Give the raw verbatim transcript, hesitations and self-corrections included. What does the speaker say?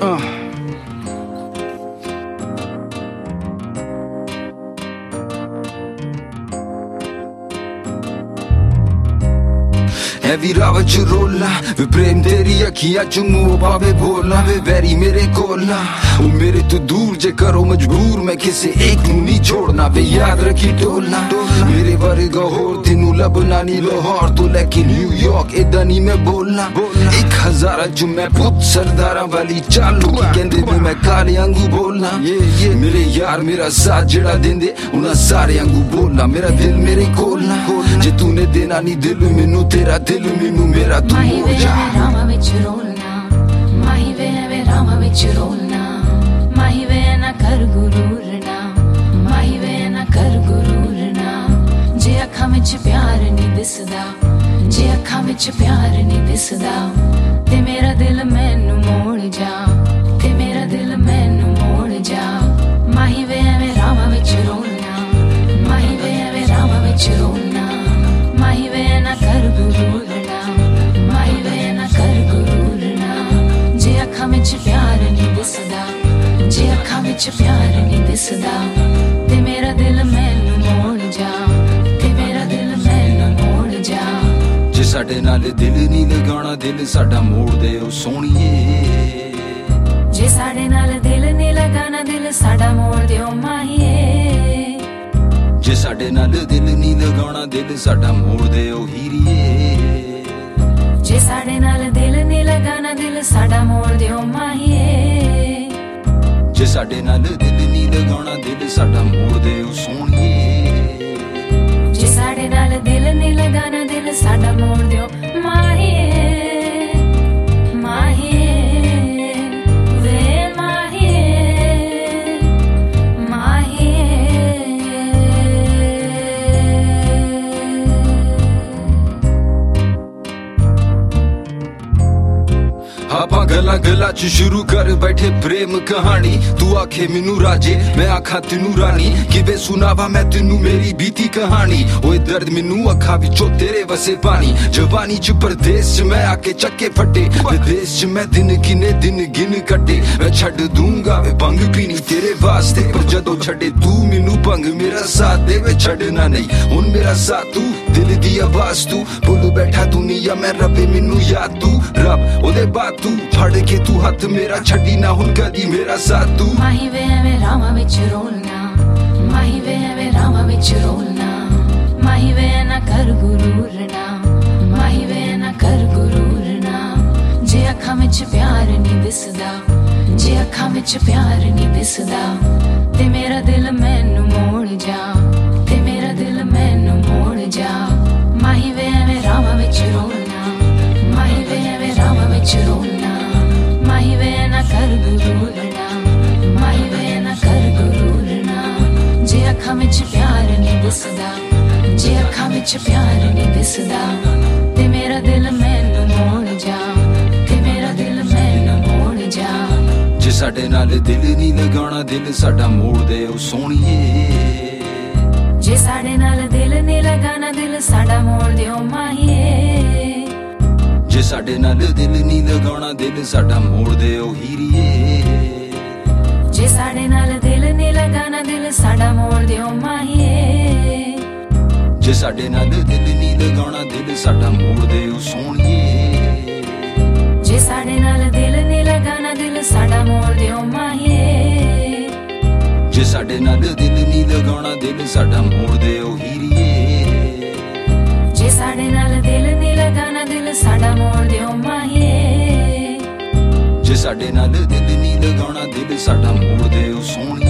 Uh. Heavy Rao च रोला वे प्रेम तेरी अखियां च मुंह पावे बोला वे वैरी मेरे कोला ओ मेरे तो दूर जे करो मजबूर मैं किसी एक नू नहीं छोड़ना वे याद रखी टोलना मेरे वर्गा होर तेनू लभना नहीं लाहौर तो लेके न्यूयॉर्क इदा नहीं मैं बोलना एक हजारा च मैं पुत सरदारा वाली चालू कहंदे वे मैं काले आंगू बोलना मेरे यार मेरा साथ जेड़ा देंदे उन्हां सारे आंगू बोलना मेरा दिल मेरे कोलना जे तूने देना नहीं दिल मैनू तेरा दिल मैनू मेरा तू हो जा रामा विच रोलना माही वे वे रामा विच रोलना माही वे ना कर गुरूर ना माही वे ना कर गुरूर ना जे अखां विच प्यार नहीं दिसदा जे अखां विच प्यार नहीं दिसदा ते मेरा दिल मैनू मोड़ जा ते मेरा दिल मैनू मोड़ जा माही वे वे रामा विच रोलना माही वे वे रामा विच रोलना माही वे ना कर गुरूर ना माही वे ना कर गुरूर ना जे अखां विच प्यार नहीं दिसदा जे अखां विच प्यार नहीं दिसदा ते मेरा दिल मैनू मोड़ जा ते मेरा दिल मैनू मोड़ जा जे साडे नाल दिल नहीं लगाना दिल साडा मोड़ दे ओ सोहणीए जे साडे नाल दिल नहीं लगाना दिल साडा मोड़ दे ओ माहीए जे साडे नाल दिल नहीं लगाना दिल साडा मोड़ दे ओ हीरीए जे साडे नाल दिल नहीं लगाना दिल साडा मोड़ दे ओ माहीए जे साडे नाल दिल नहीं लगाना दिल साडा मोड़ दे ओ सोहणीए जे साडे नाल दिल नहीं लगाना दिल साडा मोड़ दे ओ माहीए माहीए वे माहीए माहीए ਆਪਾਂ गला गला च शुरू कर बैठे प्रेम कहानी तू आखे मैनू राजे मैं आखा तेनू रानी किवे सुनावा मैं तेनू मेरी बीती कहानी ओए दर्द मैनू अखा विचों तेरे वसे पानी जवानी च परदेस च मैं आके चक्के फटे विदेश च मैं दिन किने दिन गिन कटे मैं छड्ड दूंगा वे भंग पीनी तेरे वास्ते पर जदों छड्डे तू मैनू भंग मेरा साथ दे वे छड्डना नहीं हुण मेरा साथ तू दिल दी आवाज तू भुल बैठा दुनिया मैं रबे मैनू याद तू रब ओदे बाद तू फड़ के तू हथ मेरा छड्डी ना हुण कदी मेरा साथ तू माही वे वे रामा विच रोलना माही वे वे रामा विच रोलना माही वे ना कर गुरूर ना माही वे ना कर गुरूर ना जे अखां विच प्यार नहीं दिसदा जे अखां विच प्यार नहीं दिसदा ते मेरा दिल मैनू मोड़ जा ते मेरा दिल मैनू मोड़ जा माही वे वे रामा विच रोलना माही वे वे रामा विच रोलना माही वे ना कर गुरूर ना माही वे ना कर गुरूर ना जे अखां विच प्यार नहीं दिसदा जे अखां विच प्यार नहीं दिसदा ते मेरा दिल मैनू मोड़ जा ते मेरा दिल मैनू मोड़ जा जे साडे नाल दिल नहीं लगाना दिल साडा मोड़ दे ओ सोहणीए जे साडे नाल दिल नहीं लगाना दिल साडा मोड़ दे ओ माहीए जे साडे नाल दिल नहीं लगाना दिल साडा मोड़ दे ओ हीरीए जे साडे नाल दिल नहीं लगाना दिल साडा मोड़ दे ओ माहीए जे साडे नाल दिल नहीं लगाना दिल साडा मोड़ दे ओ सोहणीए जे साडे नाल दिल नहीं लगाना दिल साडा मोड़ दे ओ माहीए जे साडे नाल दिल नहीं लगाना दिल साडा मोड़ दे ओ हीरीए जे साडे नाल दिल नहीं लगाना दिल साडा मोड़ दे ओ माहीए जे साडे नाल दिल नहीं लगाना दिल साडा मोड़ दे ओ सोहणीए